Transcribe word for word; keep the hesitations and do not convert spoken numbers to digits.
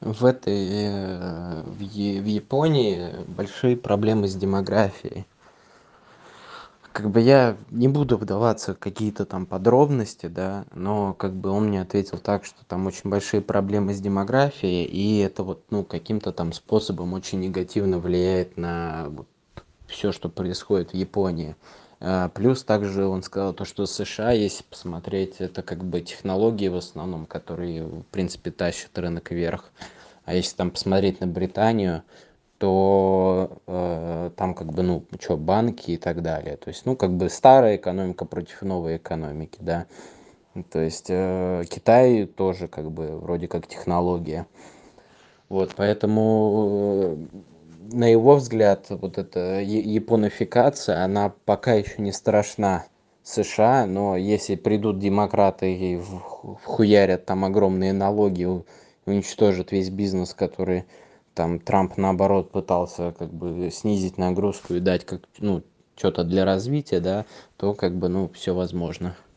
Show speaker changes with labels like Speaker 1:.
Speaker 1: В этой, э, в Я в Японии большие проблемы с демографией. Как бы я не буду вдаваться в какие-то там подробности, да, но как бы он мне ответил так, что там очень большие проблемы с демографией, и это вот, ну, каким-то там способом очень негативно влияет на вот всё, что происходит в Японии. А, плюс также он сказал то, что США, если посмотреть, это как бы технологии в основном, которые, в принципе, тащат рынок вверх. А если там посмотреть на Британию, то, э, там как бы, ну, чё, банки и так далее. То есть, ну, как бы старая экономика против новой экономики, да. Ну, то есть, э, Китай тоже как бы вроде как технология. Вот, поэтому, э, на его взгляд, вот эта я японификация, она пока ещё не страшна США, но если придут демократы и в вхуярят там огромные налоги, у уничтожат весь бизнес, который там Трамп, наоборот, пытался как бы снизить нагрузку и дать как, ну, чё-то для развития, да, то как бы, ну, всё возможно.